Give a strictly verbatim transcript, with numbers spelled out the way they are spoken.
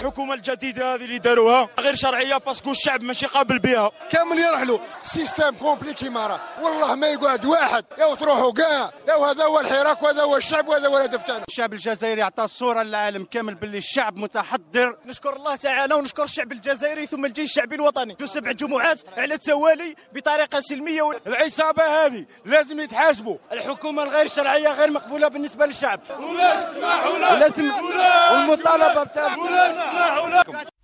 الحكومه الجديده هذه اللي داروها غير شرعيه باسكو الشعب ماشي قابل بها. كامل يرحلوا سيستم كومبليكي مارا والله ما يقعد واحد يا تروحوا كاع يا هذا هو الحراك وهذا هو الشعب وهذا هو الهدف تاعنا. الشعب الجزائري عطى الصوره للعالم كامل باللي الشعب متحضر. نشكر الله تعالى ونشكر الشعب الجزائري ثم الجيش الشعبي الوطني، جو سبع جمعات على التوالي بطريقه سلميه. العصابه هذه لازم يتحاسبوا. الحكومه الغير شرعيه غير مقبوله بالنسبه للشعب ولا نسمحوا لها ولازم والمطالبه بتاعهم ولا نسمحوا لها.